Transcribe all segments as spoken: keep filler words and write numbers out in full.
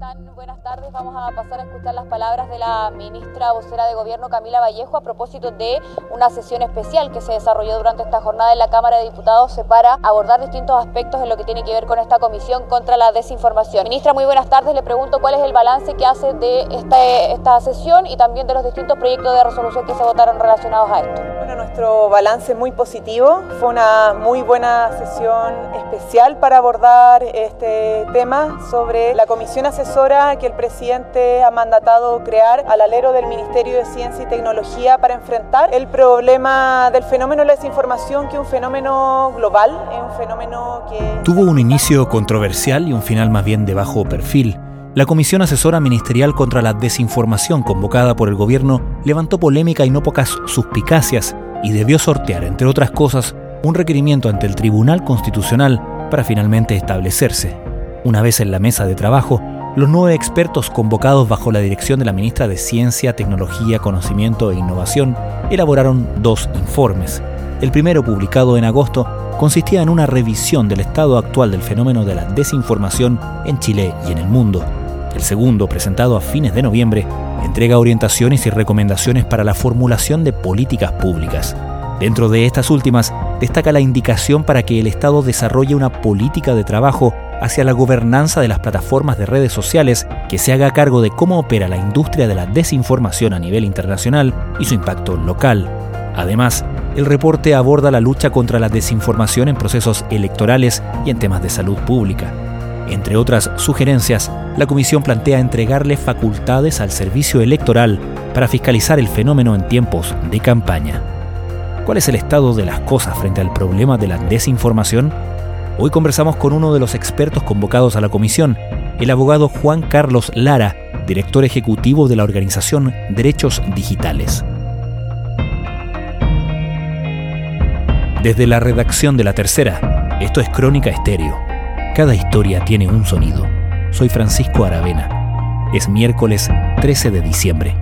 están? Buenas tardes. Vamos a pasar a escuchar las palabras de la ministra vocera de Gobierno, Camila Vallejo, a propósito de una sesión especial que se desarrolló durante esta jornada en la Cámara de Diputados para abordar distintos aspectos en lo que tiene que ver con esta comisión contra la desinformación. Ministra, muy buenas tardes. Le pregunto cuál es el balance que hace de esta, esta sesión y también de los distintos proyectos de resolución que se votaron relacionados a esto. Bueno, nuestro balance es muy positivo. Fue una muy buena sesión especial para abordar este tema sobre la comisión asesora que el presidente ha mandatado crear al alero del Ministerio de Ciencia y Tecnología para enfrentar el problema del fenómeno de la desinformación, que es un fenómeno global, es un fenómeno que... Tuvo un inicio controversial y un final más bien de bajo perfil. La Comisión Asesora Ministerial contra la Desinformación convocada por el gobierno levantó polémica y no pocas suspicacias y debió sortear, entre otras cosas, un requerimiento ante el Tribunal Constitucional para finalmente establecerse. Una vez en la mesa de trabajo, los nueve expertos convocados bajo la dirección de la ministra de Ciencia, Tecnología, Conocimiento e Innovación elaboraron dos informes. El primero, publicado en agosto, consistía en una revisión del estado actual del fenómeno de la desinformación en Chile y en el mundo. El segundo, presentado a fines de noviembre, entrega orientaciones y recomendaciones para la formulación de políticas públicas. Dentro de estas últimas, destaca la indicación para que el Estado desarrolle una política de trabajo hacia la gobernanza de las plataformas de redes sociales que se haga cargo de cómo opera la industria de la desinformación a nivel internacional y su impacto local. Además, el reporte aborda la lucha contra la desinformación en procesos electorales y en temas de salud pública. Entre otras sugerencias, la Comisión plantea entregarle facultades al Servicio Electoral para fiscalizar el fenómeno en tiempos de campaña. ¿Cuál es el estado de las cosas frente al problema de la desinformación? Hoy conversamos con uno de los expertos convocados a la comisión, el abogado Juan Carlos Lara, director ejecutivo de la organización Derechos Digitales. Desde la redacción de La Tercera, esto es Crónica Estéreo. Cada historia tiene un sonido. Soy Francisco Aravena. Es miércoles trece de diciembre.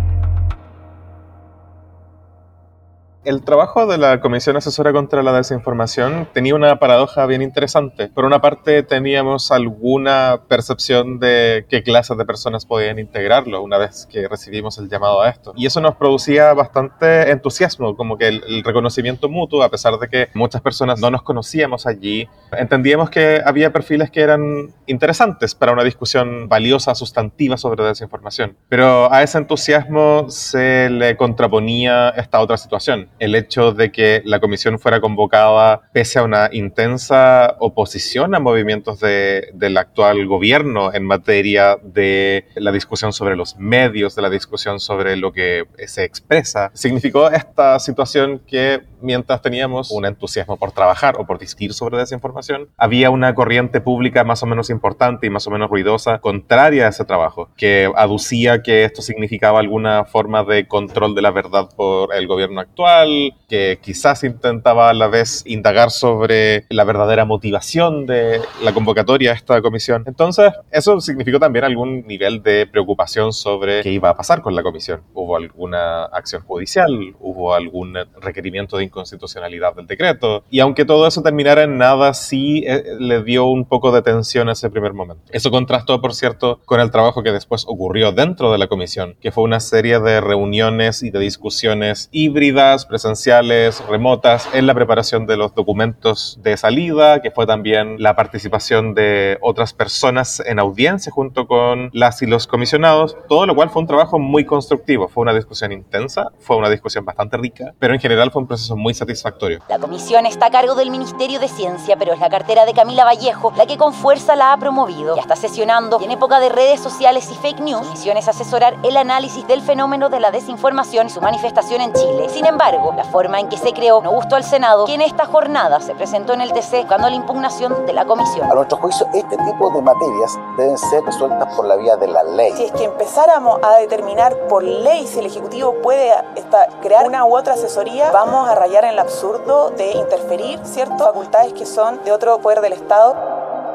El trabajo de la Comisión Asesora contra la Desinformación tenía una paradoja bien interesante. Por una parte, teníamos alguna percepción de qué clases de personas podían integrarlo una vez que recibimos el llamado a esto. Y eso nos producía bastante entusiasmo, como que el, el reconocimiento mutuo, a pesar de que muchas personas no nos conocíamos allí, entendíamos que había perfiles que eran interesantes para una discusión valiosa, sustantiva sobre desinformación. Pero a ese entusiasmo se le contraponía esta otra situación. El hecho de que la comisión fuera convocada pese a una intensa oposición a movimientos de, del actual gobierno en materia de la discusión sobre los medios, de la discusión sobre lo que se expresa, significó esta situación que mientras teníamos un entusiasmo por trabajar o por discutir sobre desinformación, había una corriente pública más o menos importante y más o menos ruidosa contraria a ese trabajo, que aducía que esto significaba alguna forma de control de la verdad por el gobierno actual, que quizás intentaba a la vez indagar sobre la verdadera motivación de la convocatoria a esta comisión. Entonces, eso significó también algún nivel de preocupación sobre qué iba a pasar con la comisión. ¿Hubo alguna acción judicial? ¿Hubo algún requerimiento de inconstitucionalidad del decreto? Y aunque todo eso terminara en nada, sí eh, le dio un poco de tensión a ese primer momento. Eso contrastó, por cierto, con el trabajo que después ocurrió dentro de la comisión, que fue una serie de reuniones y de discusiones híbridas, presenciales, remotas, en la preparación de los documentos de salida, que fue también la participación de otras personas en audiencia junto con las y los comisionados, todo lo cual fue un trabajo muy constructivo. Fue una discusión intensa, fue una discusión bastante rica, pero en general fue un proceso muy satisfactorio. La comisión está a cargo del Ministerio de Ciencia, pero es la cartera de Camila Vallejo la que con fuerza la ha promovido. Ya está sesionando y en época de redes sociales y fake news, su misión es asesorar el análisis del fenómeno de la desinformación y su manifestación en Chile. Sin embargo, la forma en que se creó no gustó al Senado, que en esta jornada se presentó en el T C buscando la impugnación de la comisión. A nuestro juicio, este tipo de materias deben ser resueltas por la vía de la ley. Si es que empezáramos a determinar por ley si el Ejecutivo puede esta, crear una u otra asesoría, vamos a rayar en el absurdo de interferir ciertas facultades que son de otro poder del Estado.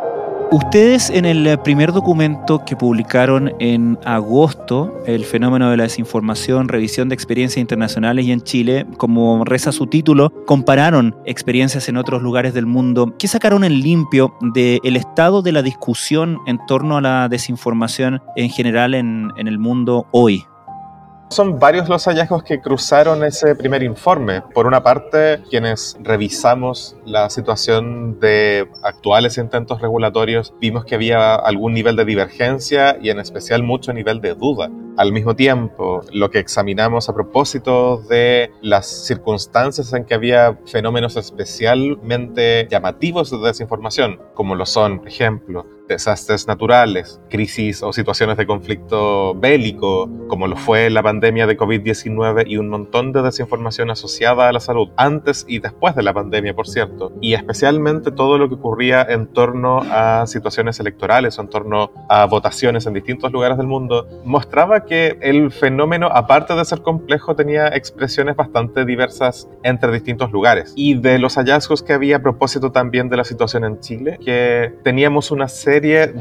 Ustedes en el primer documento que publicaron en agosto, el fenómeno de la desinformación, revisión de experiencias internacionales y en Chile, como reza su título, compararon experiencias en otros lugares del mundo. ¿Qué sacaron en limpio del estado de la discusión en torno a la desinformación en general en, en el mundo hoy? Son varios los hallazgos que cruzaron ese primer informe. Por una parte, quienes revisamos la situación de actuales intentos regulatorios, vimos que había algún nivel de divergencia y en especial mucho nivel de duda. Al mismo tiempo, lo que examinamos a propósito de las circunstancias en que había fenómenos especialmente llamativos de desinformación, como lo son, por ejemplo, desastres naturales, crisis o situaciones de conflicto bélico, como lo fue la pandemia de covid diecinueve y un montón de desinformación asociada a la salud, antes y después de la pandemia, por cierto, y especialmente todo lo que ocurría en torno a situaciones electorales o en torno a votaciones en distintos lugares del mundo, mostraba que el fenómeno, aparte de ser complejo, tenía expresiones bastante diversas entre distintos lugares. Y de los hallazgos que había a propósito también de la situación en Chile, que teníamos una serie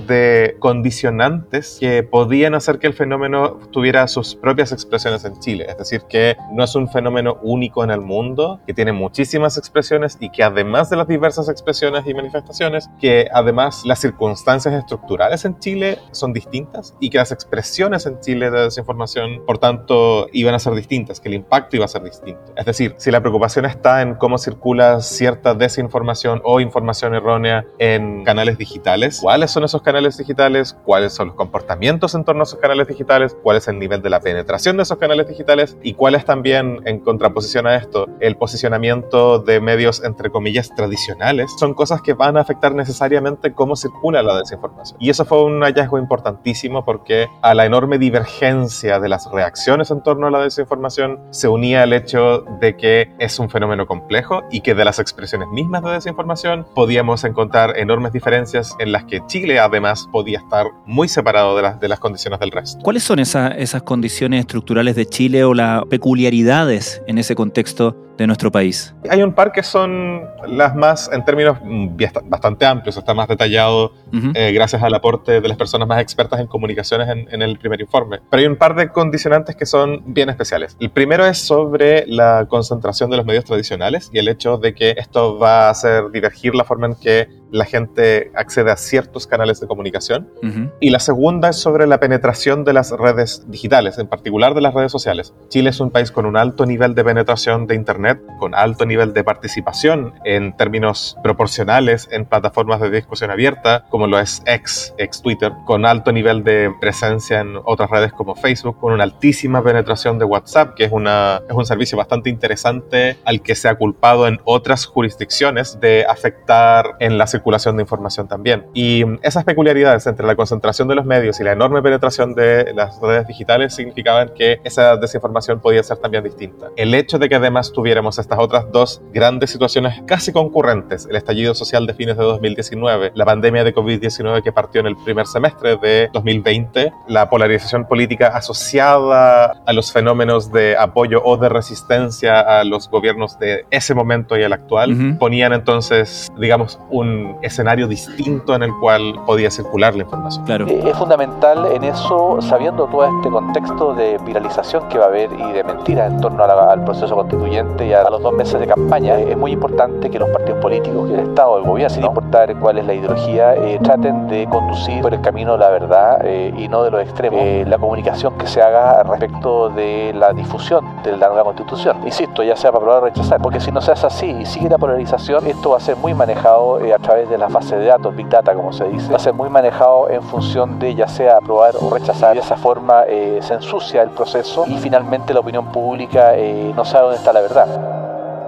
de condicionantes que podían hacer que el fenómeno tuviera sus propias expresiones en Chile. Es decir, que no es un fenómeno único en el mundo, que tiene muchísimas expresiones y que además de las diversas expresiones y manifestaciones, que además las circunstancias estructurales en Chile son distintas y que las expresiones en Chile de desinformación, por tanto, iban a ser distintas, que el impacto iba a ser distinto. Es decir, si la preocupación está en cómo circula cierta desinformación o información errónea en canales digitales, ¿cuáles son esos canales digitales? ¿Cuáles son los comportamientos en torno a esos canales digitales? ¿Cuál es el nivel de la penetración de esos canales digitales? ¿Y cuál es también, en contraposición a esto, el posicionamiento de medios, entre comillas, tradicionales? Son cosas que van a afectar necesariamente cómo circula la desinformación. Y eso fue un hallazgo importantísimo porque a la enorme divergencia de las reacciones en torno a la desinformación se unía el hecho de que es un fenómeno complejo y que de las expresiones mismas de desinformación podíamos encontrar enormes diferencias en las que Chile además podía estar muy separado de las, de las condiciones del resto. ¿Cuáles son esa, esas condiciones estructurales de Chile o las peculiaridades en ese contexto de nuestro país? Hay un par que son las más, en términos bastante amplios, está más detallado uh-huh. eh, gracias al aporte de las personas más expertas en comunicaciones en, en el primer informe. Pero hay un par de condicionantes que son bien especiales. El primero es sobre la concentración de los medios tradicionales y el hecho de que esto va a hacer divergir la forma en que la gente accede a ciertos canales de comunicación. Uh-huh. Y la segunda es sobre la penetración de las redes digitales, en particular de las redes sociales. Chile es un país con un alto nivel de penetración de Internet, con alto nivel de participación en términos proporcionales en plataformas de discusión abierta, como lo es X, ex Twitter, con alto nivel de presencia en otras redes como Facebook, con una altísima penetración de WhatsApp, que es, una, es un servicio bastante interesante al que se ha culpado en otras jurisdicciones de afectar en la circulación de información también. Y esas peculiaridades entre la concentración de los medios y la enorme penetración de las redes digitales significaban que esa desinformación podía ser también distinta. El hecho de que además tuviéramos estas otras dos grandes situaciones casi concurrentes, el estallido social de fines de dos mil diecinueve, la pandemia de covid diecinueve que partió en el primer semestre de dos mil veinte, la polarización política asociada a los fenómenos de apoyo o de resistencia a los gobiernos de ese momento y el actual, uh-huh. ponían entonces, digamos, un escenario distinto en el cual podía circular la información. Claro. Es fundamental en eso, sabiendo todo este contexto de viralización que va a haber y de mentiras en torno a la, al proceso constituyente y a los dos meses de campaña, es muy importante que los partidos políticos, que el Estado, el gobierno, sin importar cuál es la ideología, eh, traten de conducir por el camino de la verdad eh, y no de los extremos. Eh, la comunicación que se haga respecto de la difusión de la nueva constitución. Insisto, ya sea para aprobar o rechazar, porque si no se hace así y sigue la polarización, esto va a ser muy manejado eh, a través de las bases de datos, Big Data, como se dice, va a ser muy manejado en función de ya sea aprobar o rechazar. Y de esa forma eh, se ensucia el proceso y finalmente la opinión pública eh, no sabe dónde está la verdad.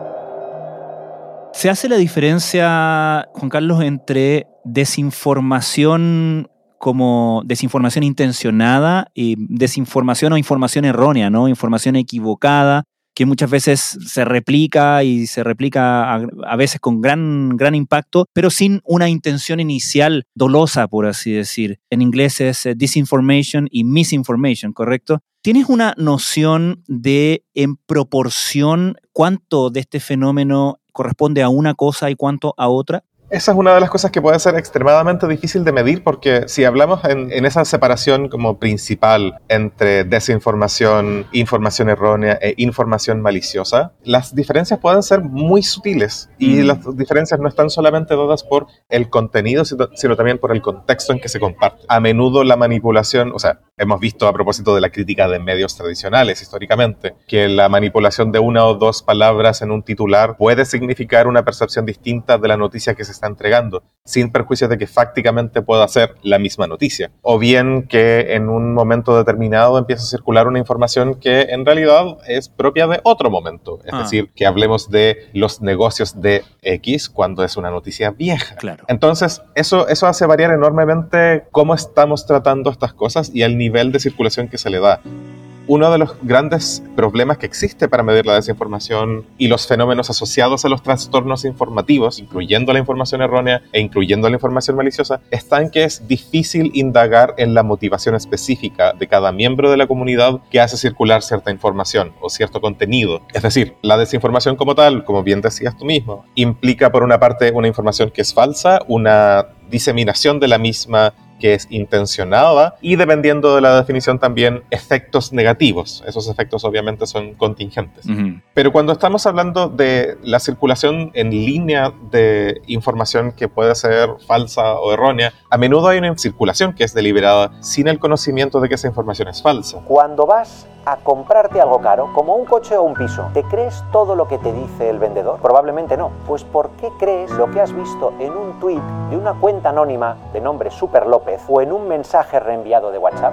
¿Se hace la diferencia, Juan Carlos, entre desinformación como desinformación intencionada y desinformación o información errónea, ¿no? Información equivocada, que muchas veces se replica y se replica a, a veces con gran, gran impacto, pero sin una intención inicial dolosa, por así decir. En inglés es disinformation y misinformation, ¿correcto? ¿Tienes una noción de, en proporción, cuánto de este fenómeno corresponde a una cosa y cuánto a otra? Esa es una de las cosas que puede ser extremadamente difícil de medir, porque si hablamos en, en esa separación como principal entre desinformación, información errónea e información maliciosa, las diferencias pueden ser muy sutiles y mm. las diferencias no están solamente dadas por el contenido, sino, sino también por el contexto en que se comparte. A menudo la manipulación, o sea, hemos visto a propósito de la crítica de medios tradicionales históricamente, que la manipulación de una o dos palabras en un titular puede significar una percepción distinta de la noticia que se está entregando, sin perjuicio de que fácticamente pueda ser la misma noticia. O bien que en un momento determinado empieza a circular una información que en realidad es propia de otro momento. Es ah. decir, que hablemos de los negocios de X cuando es una noticia vieja. Claro. Entonces, eso, eso hace variar enormemente cómo estamos tratando estas cosas y el nivel de circulación que se le da. Uno de los grandes problemas que existe para medir la desinformación y los fenómenos asociados a los trastornos informativos, incluyendo la información errónea e incluyendo la información maliciosa, está en que es difícil indagar en la motivación específica de cada miembro de la comunidad que hace circular cierta información o cierto contenido. Es decir, la desinformación como tal, como bien decías tú mismo, implica por una parte una información que es falsa, una diseminación de la misma que es intencionada y, dependiendo de la definición, también efectos negativos. Esos efectos obviamente son contingentes. Uh-huh. Pero cuando estamos hablando de la circulación en línea de información que puede ser falsa o errónea, a menudo hay una circulación que es deliberada sin el conocimiento de que esa información es falsa. Cuando vas a comprarte algo caro, como un coche o un piso, ¿te crees todo lo que te dice el vendedor? Probablemente no. Pues ¿por qué crees lo que has visto en un tuit de una cuenta anónima de nombre Super López o en un mensaje reenviado de WhatsApp?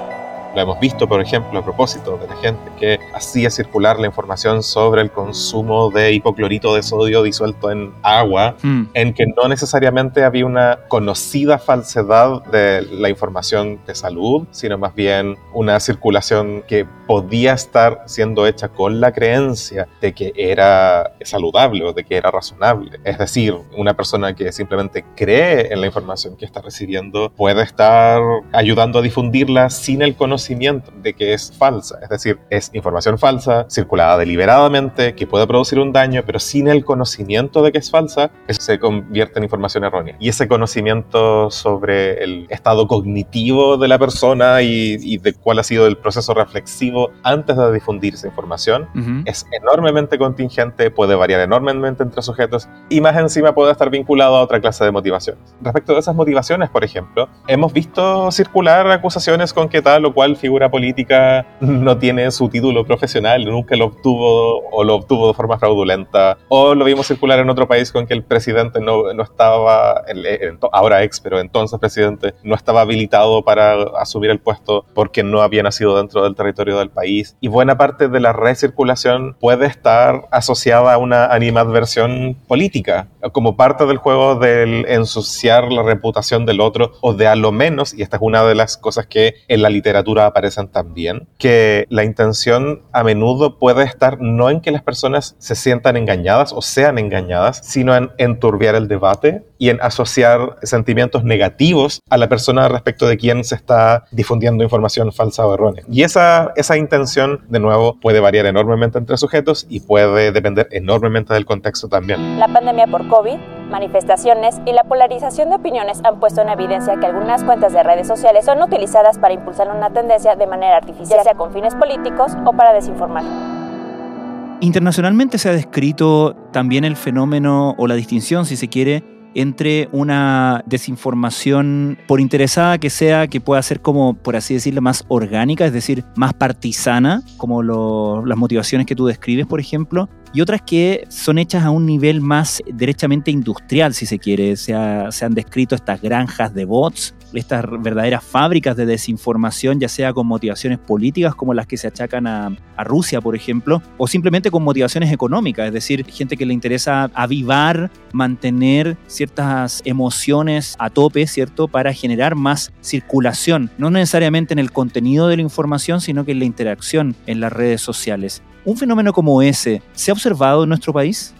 Lo hemos visto, por ejemplo, a propósito de la gente que hacía circular la información sobre el consumo de hipoclorito de sodio disuelto en agua, mm. en que no necesariamente había una conocida falsedad de la información de salud, sino más bien una circulación que podía estar siendo hecha con la creencia de que era saludable o de que era razonable. Es decir, una persona que simplemente cree en la información que está recibiendo puede estar ayudando a difundirla sin el conocimiento de que es falsa, es decir, es información falsa, circulada deliberadamente, que puede producir un daño, pero sin el conocimiento de que es falsa, eso se convierte en información errónea. Y ese conocimiento sobre el estado cognitivo de la persona y, y de cuál ha sido el proceso reflexivo antes de difundir esa información, uh-huh. es enormemente contingente, puede variar enormemente entre sujetos y más encima puede estar vinculado a otra clase de motivaciones. Respecto de esas motivaciones, por ejemplo, hemos visto circular acusaciones con que tal o cual figura política no tiene su título profesional, nunca lo obtuvo o lo obtuvo de forma fraudulenta, o lo vimos circular en otro país con que el presidente no, no estaba, el, el, ahora ex, pero entonces presidente, no estaba habilitado para asumir el puesto porque no había nacido dentro del territorio del país. Y buena parte de la recirculación puede estar asociada a una animadversión política, como parte del juego del ensuciar la reputación del otro, o de a lo menos, y esta es una de las cosas que en la literatura aparecen también, que la intención a menudo puede estar no en que las personas se sientan engañadas o sean engañadas, sino en enturbiar el debate y en asociar sentimientos negativos a la persona respecto de quién se está difundiendo información falsa o errónea. Y esa, esa intención, de nuevo, puede variar enormemente entre sujetos y puede depender enormemente del contexto también. La pandemia por COVID, manifestaciones y la polarización de opiniones han puesto en evidencia que algunas cuentas de redes sociales son utilizadas para impulsar una tendencia de manera artificial, sea con fines políticos o para desinformar. Internacionalmente se ha descrito también el fenómeno o la distinción, si se quiere, entre una desinformación, por interesada que sea, que pueda ser como, por así decirlo, más orgánica, es decir, más partisana, como lo, las motivaciones que tú describes, por ejemplo, y otras que son hechas a un nivel más derechamente industrial, si se quiere. Se, ha, se han descrito estas granjas de bots, estas verdaderas fábricas de desinformación, ya sea con motivaciones políticas como las que se achacan a, a Rusia, por ejemplo, o simplemente con motivaciones económicas, es decir, gente que le interesa avivar, mantener ciertas emociones a tope, ¿cierto?, para generar más circulación, no necesariamente en el contenido de la información, sino que en la interacción en las redes sociales. ¿Un fenómeno como ese se ha observado en nuestro país?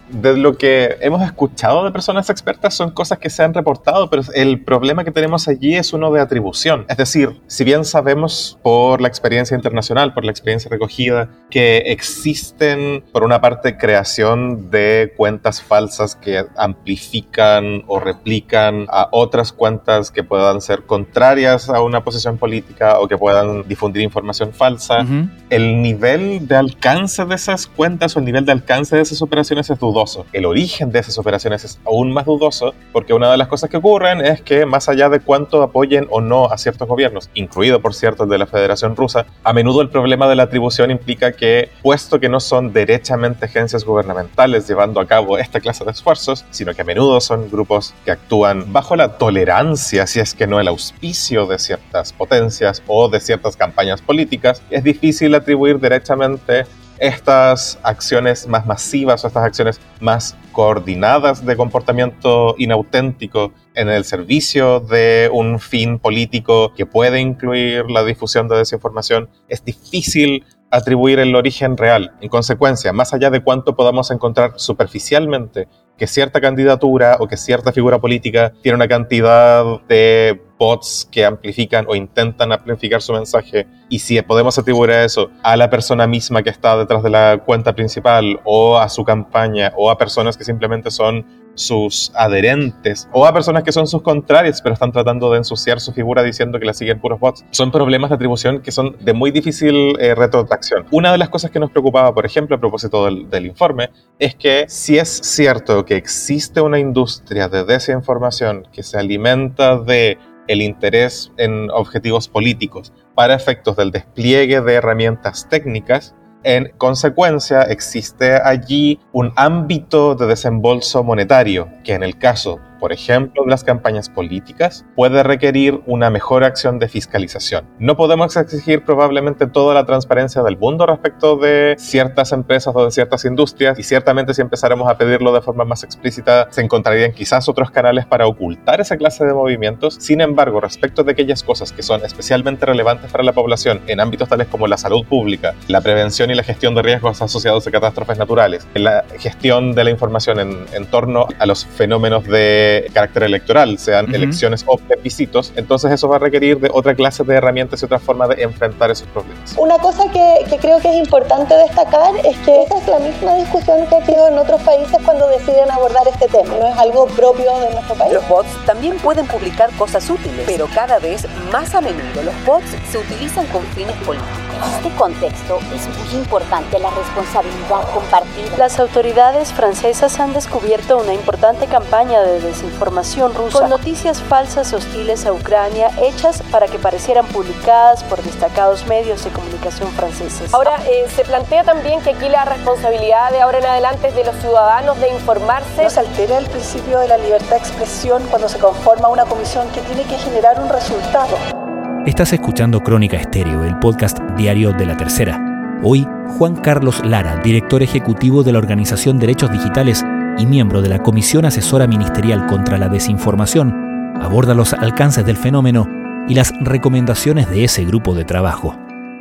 De lo que hemos escuchado de personas expertas son cosas que se han reportado, pero el problema que tenemos allí es uno de atribución. Es decir, si bien sabemos por la experiencia internacional, por la experiencia recogida, que existen, por una parte, creación de cuentas falsas que amplifican o replican a otras cuentas que puedan ser contrarias a una posición política o que puedan difundir información falsa, uh-huh. el nivel de alcance de esas cuentas o el nivel de alcance de esas operaciones es dudoso. El origen de esas operaciones es aún más dudoso porque una de las cosas que ocurren es que más allá de cuánto apoyen o no a ciertos gobiernos, incluido por cierto el de la Federación Rusa, a menudo el problema de la atribución implica que, puesto que no son derechamente agencias gubernamentales llevando a cabo esta clase de esfuerzos, sino que a menudo son grupos que actúan bajo la tolerancia, si es que no el auspicio de ciertas potencias o de ciertas campañas políticas, es difícil atribuir derechamente estas acciones más masivas o estas acciones más coordinadas de comportamiento inauténtico en el servicio de un fin político que puede incluir la difusión de desinformación. Es difícil atribuir el origen real. En consecuencia, más allá de cuánto podamos encontrar superficialmente que cierta candidatura o que cierta figura política tiene una cantidad de bots que amplifican o intentan amplificar su mensaje, y si podemos atribuir a eso a la persona misma que está detrás de la cuenta principal o a su campaña o a personas que simplemente son sus adherentes o a personas que son sus contrarias pero están tratando de ensuciar su figura diciendo que la siguen puros bots, son problemas de atribución que son de muy difícil eh, retrotracción. Una de las cosas que nos preocupaba, por ejemplo, a propósito del, del informe, es que si es cierto que existe una industria de desinformación que se alimenta de el interés en objetivos políticos para efectos del despliegue de herramientas técnicas, en consecuencia existe allí un ámbito de desembolso monetario que en el caso, por ejemplo, de las campañas políticas, puede requerir una mejor acción de fiscalización. No podemos exigir probablemente toda la transparencia del mundo respecto de ciertas empresas o de ciertas industrias, y ciertamente si empezáramos a pedirlo de forma más explícita, se encontrarían quizás otros canales para ocultar esa clase de movimientos. Sin embargo, respecto de aquellas cosas que son especialmente relevantes para la población en ámbitos tales como la salud pública, la prevención y la gestión de riesgos asociados a catástrofes naturales, la gestión de la información en, en torno a los fenómenos de carácter electoral, sean uh-huh. elecciones o plebiscitos, entonces eso va a requerir de otra clase de herramientas y otra forma de enfrentar esos problemas. Una cosa que, que creo que es importante destacar es que esta es la misma discusión que ha habido en otros países cuando deciden abordar este tema, no es algo propio de nuestro país. Los bots también pueden publicar cosas útiles, pero cada vez más a menudo los bots se utilizan con fines políticos. En este contexto es muy importante la responsabilidad compartida. Las autoridades francesas han descubierto una importante campaña de desinformación rusa con noticias falsas hostiles a Ucrania hechas para que parecieran publicadas por destacados medios de comunicación franceses. Ahora, eh, se plantea también que aquí la responsabilidad de ahora en adelante es de los ciudadanos de informarse. ¿No se altera el principio de la libertad de expresión cuando se conforma una comisión que tiene que generar un resultado? Estás escuchando Crónica Estéreo, el podcast diario de La Tercera. Hoy, Juan Carlos Lara, director ejecutivo de la organización Derechos Digitales y miembro de la Comisión Asesora Ministerial contra la Desinformación, aborda los alcances del fenómeno y las recomendaciones de ese grupo de trabajo.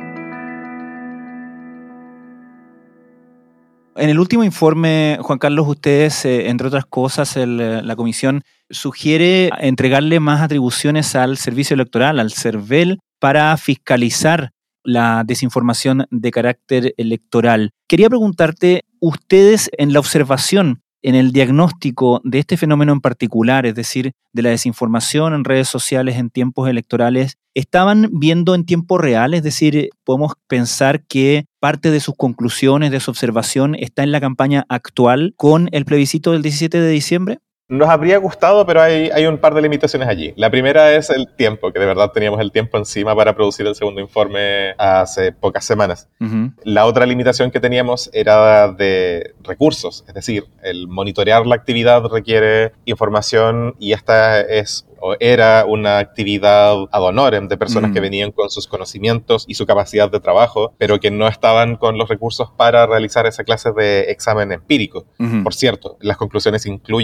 En el último informe, Juan Carlos, ustedes, eh, entre otras cosas, el, la comisión sugiere entregarle más atribuciones al servicio electoral, al CERVEL, para fiscalizar la desinformación de carácter electoral. Quería preguntarte, ustedes en la observación, en el diagnóstico de este fenómeno en particular, es decir, de la desinformación en redes sociales en tiempos electorales, ¿estaban viendo en tiempo real? Es decir, ¿podemos pensar que parte de sus conclusiones, de su observación, está en la campaña actual con el plebiscito del diecisiete de diciembre? Nos habría gustado, pero hay, hay un par de limitaciones allí. La primera es el tiempo, que de verdad teníamos el tiempo encima para producir el segundo informe hace pocas semanas. Uh-huh. La otra limitación que teníamos era de recursos, es decir, el monitorear la actividad requiere información y esta es o era una actividad ad honorem de personas mm. que venían con sus conocimientos y su capacidad de trabajo, pero que no estaban con los recursos para realizar esa clase de examen empírico. Mm-hmm. Por cierto, las conclusiones incluyen la necesidad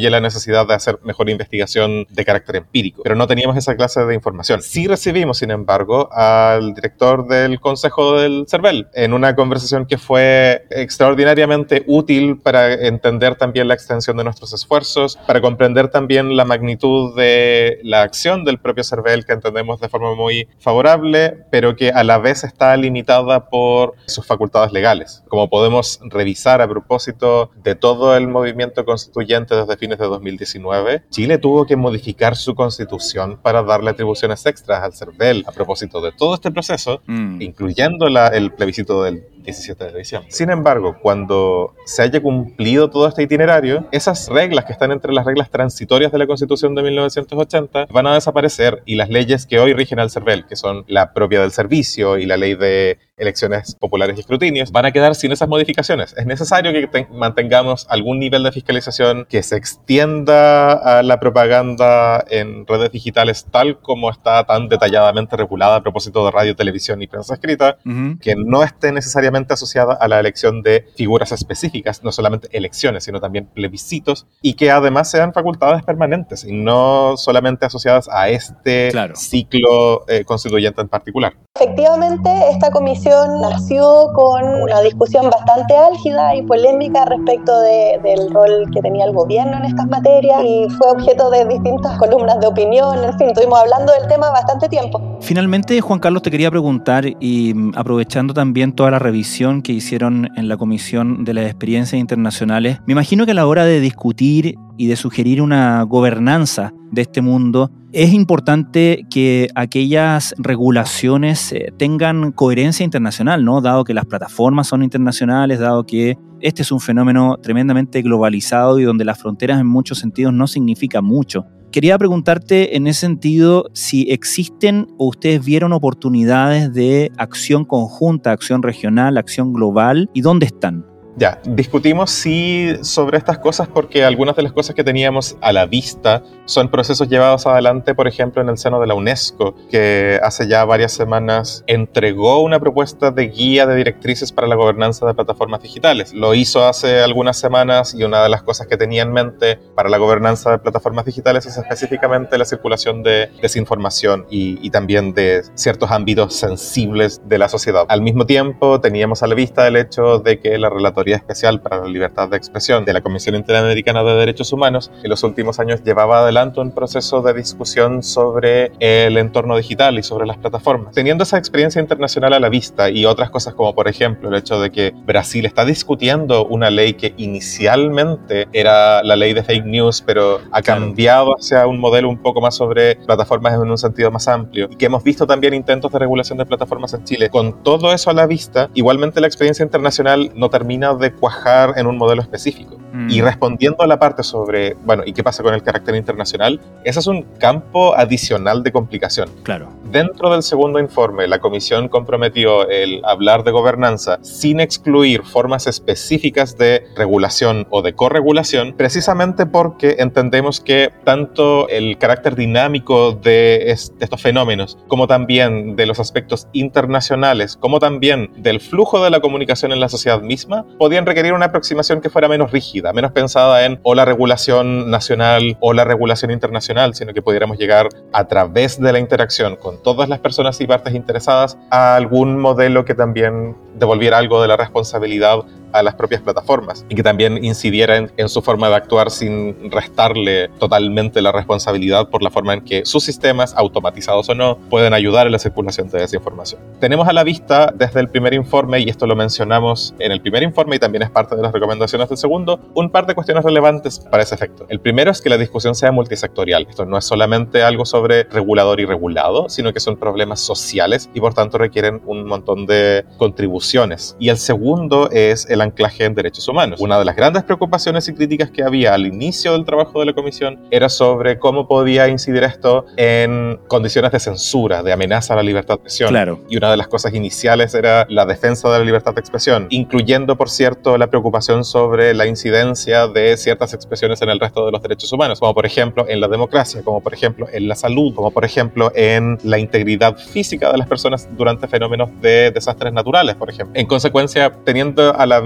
necesidad de hacer mejor investigación de carácter empírico, pero no teníamos esa clase de información. Sí recibimos, sin embargo, al director del Consejo del CERVEL en una conversación que fue extraordinariamente útil para entender también la extensión de nuestros esfuerzos, para comprender también la magnitud de la acción del propio CERVEL, que entendemos de forma muy favorable, pero que a la vez está limitada por sus facultades legales. Como podemos revisar a propósito de todo el movimiento constituyente desde fines de dos mil diecinueve, Chile tuvo que modificar su constitución para darle atribuciones extras al CERVEL a propósito de todo este proceso, mm. incluyendo la, el plebiscito del diecisiete de diciembre. Sin embargo, cuando se haya cumplido todo este itinerario, esas reglas que están entre las reglas transitorias de la Constitución de mil novecientos ochenta van a desaparecer, y las leyes que hoy rigen al CERVEL, que son la propia del servicio y la ley de elecciones populares y escrutinios, van a quedar sin esas modificaciones. Es necesario que te- mantengamos algún nivel de fiscalización, que se extienda a la propaganda en redes digitales tal como está tan detalladamente regulada a propósito de radio, televisión y prensa escrita, uh-huh. que no esté necesariamente asociada a la elección de figuras específicas, no solamente elecciones, sino también plebiscitos, y que además sean facultades permanentes y no solamente asociadas a este claro. ciclo eh, constituyente en particular. Efectivamente, esta comisión nació con una discusión bastante álgida y polémica respecto de, del rol que tenía el gobierno en estas materias, y fue objeto de distintas columnas de opinión. En fin, estuvimos hablando del tema bastante tiempo. Finalmente, Juan Carlos, te quería preguntar, y aprovechando también toda la revisión que hicieron en la Comisión de las Experiencias Internacionales, me imagino que a la hora de discutir y de sugerir una gobernanza de este mundo, es importante que aquellas regulaciones eh, tengan coherencia internacional, ¿no? Dado que las plataformas son internacionales, dado que este es un fenómeno tremendamente globalizado y donde las fronteras en muchos sentidos no significan mucho. Quería preguntarte en ese sentido si existen o ustedes vieron oportunidades de acción conjunta, acción regional, acción global, y dónde están. Ya, discutimos sí sobre estas cosas porque algunas de las cosas que teníamos a la vista son procesos llevados adelante, por ejemplo, en el seno de la UNESCO, que hace ya varias semanas entregó una propuesta de guía de directrices para la gobernanza de plataformas digitales. Lo hizo hace algunas semanas, y una de las cosas que tenía en mente para la gobernanza de plataformas digitales es específicamente la circulación de desinformación y, y también de ciertos ámbitos sensibles de la sociedad. Al mismo tiempo, teníamos a la vista el hecho de que la relatoría Especial para la Libertad de Expresión de la Comisión Interamericana de Derechos Humanos en los últimos años llevaba adelante un proceso de discusión sobre el entorno digital y sobre las plataformas. Teniendo esa experiencia internacional a la vista y otras cosas como, por ejemplo, el hecho de que Brasil está discutiendo una ley que inicialmente era la ley de fake news, pero ha cambiado hacia un modelo un poco más sobre plataformas en un sentido más amplio, y que hemos visto también intentos de regulación de plataformas en Chile. Con todo eso a la vista, igualmente la experiencia internacional no termina de cuajar en un modelo específico. Mm. Y respondiendo a la parte sobre, bueno, ¿y qué pasa con el carácter internacional? Ese es un campo adicional de complicación. Claro. Dentro del segundo informe, la Comisión comprometió el hablar de gobernanza sin excluir formas específicas de regulación o de corregulación, precisamente porque entendemos que tanto el carácter dinámico de estos fenómenos, como también de los aspectos internacionales, como también del flujo de la comunicación en la sociedad misma, podían requerir una aproximación que fuera menos rígida, menos pensada en o la regulación nacional o la regulación internacional, sino que pudiéramos llegar a través de la interacción con todas las personas y partes interesadas a algún modelo que también devolviera algo de la responsabilidad a las propias plataformas y que también incidiera en, en su forma de actuar sin restarle totalmente la responsabilidad por la forma en que sus sistemas, automatizados o no, pueden ayudar en la circulación de desinformación. Tenemos a la vista desde el primer informe, y esto lo mencionamos en el primer informe y también es parte de las recomendaciones del segundo, un par de cuestiones relevantes para ese efecto. El primero es que la discusión sea multisectorial. Esto no es solamente algo sobre regulador y regulado, sino que son problemas sociales y por tanto requieren un montón de contribuciones. Y el segundo es el anclaje en derechos humanos. Una de las grandes preocupaciones y críticas que había al inicio del trabajo de la comisión era sobre cómo podía incidir esto en condiciones de censura, de amenaza a la libertad de expresión. Claro. Y una de las cosas iniciales era la defensa de la libertad de expresión, incluyendo, por cierto, la preocupación sobre la incidencia de ciertas expresiones en el resto de los derechos humanos, como por ejemplo en la democracia, como por ejemplo en la salud, como por ejemplo en la integridad física de las personas durante fenómenos de desastres naturales, por ejemplo. En consecuencia, teniendo a la vista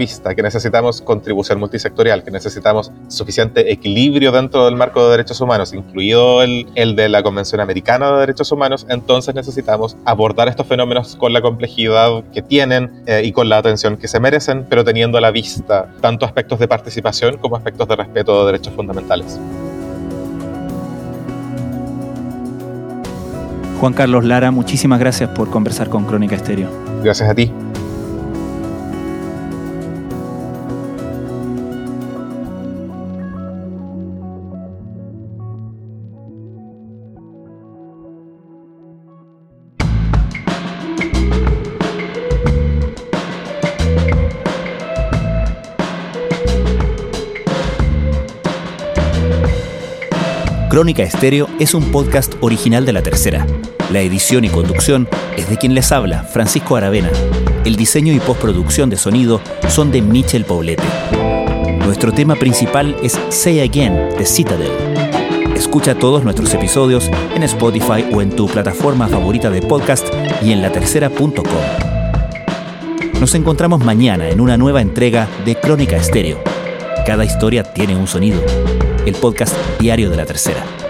vista, que necesitamos contribución multisectorial, que necesitamos suficiente equilibrio dentro del marco de derechos humanos, incluido el, el de la Convención Americana de Derechos Humanos, entonces necesitamos abordar estos fenómenos con la complejidad que tienen eh, y con la atención que se merecen, pero teniendo a la vista tanto aspectos de participación como aspectos de respeto de derechos fundamentales. Juan Carlos Lara, muchísimas gracias por conversar con Crónica Estéreo. Gracias a ti. Crónica Estéreo es un podcast original de La Tercera. La edición y conducción es de quien les habla, Francisco Aravena. El diseño y postproducción de sonido son de Michel Poblete. Nuestro tema principal es Say Again, de Citadel. Escucha todos nuestros episodios en Spotify o en tu plataforma favorita de podcast y en la tercera punto com. Nos encontramos mañana en una nueva entrega de Crónica Estéreo. Cada historia tiene un sonido. El podcast diario de La Tercera.